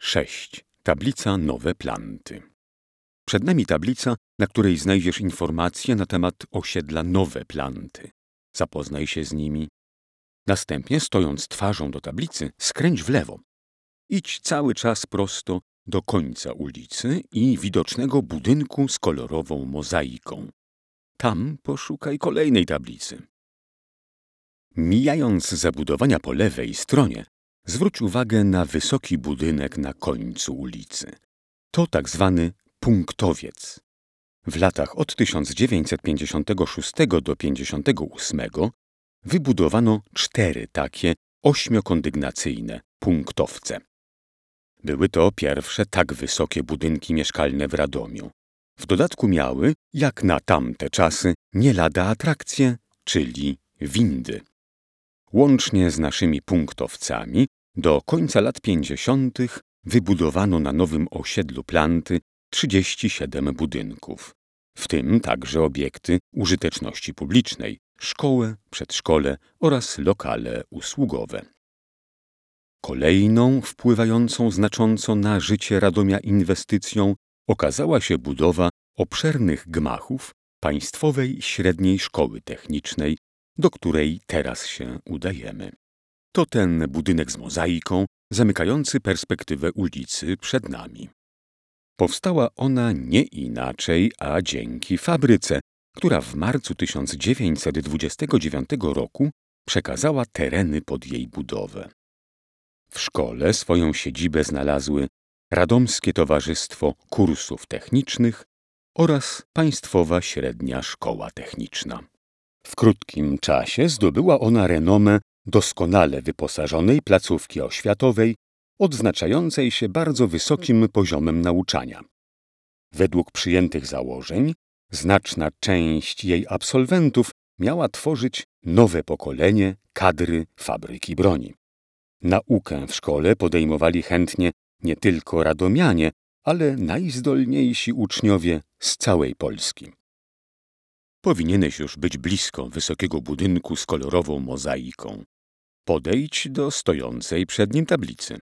6. Tablica Nowe Planty. Przed nami tablica, na której znajdziesz informacje na temat osiedla Nowe Planty. Zapoznaj się z nimi. Następnie, stojąc twarzą do tablicy, skręć w lewo. Idź cały czas prosto do końca ulicy i widocznego budynku z kolorową mozaiką. Tam poszukaj kolejnej tablicy. Mijając zabudowania po lewej stronie, zwróć uwagę na wysoki budynek na końcu ulicy. To tak zwany punktowiec. W latach od 1956 do 1958 wybudowano 4 takie 8-kondygnacyjne punktowce. Były to pierwsze tak wysokie budynki mieszkalne w Radomiu. W dodatku miały, jak na tamte czasy, nie lada atrakcje, czyli windy. Łącznie z naszymi punktowcami do końca lat 50. wybudowano na nowym osiedlu Planty 37 budynków, w tym także obiekty użyteczności publicznej, szkołę, przedszkole oraz lokale usługowe. Kolejną wpływającą znacząco na życie Radomia inwestycją okazała się budowa obszernych gmachów Państwowej Średniej Szkoły Technicznej, do której teraz się udajemy. To ten budynek z mozaiką, zamykający perspektywę ulicy przed nami. Powstała ona nie inaczej, a dzięki fabryce, która w marcu 1929 roku przekazała tereny pod jej budowę. W szkole swoją siedzibę znalazły Radomskie Towarzystwo Kursów Technicznych oraz Państwowa Średnia Szkoła Techniczna. W krótkim czasie zdobyła ona renomę doskonale wyposażonej placówki oświatowej, odznaczającej się bardzo wysokim poziomem nauczania. Według przyjętych założeń, znaczna część jej absolwentów miała tworzyć nowe pokolenie kadry fabryki broni. Naukę w szkole podejmowali chętnie nie tylko radomianie, ale najzdolniejsi uczniowie z całej Polski. Powinieneś już być blisko wysokiego budynku z kolorową mozaiką. Podejdź do stojącej przed nim tablicy.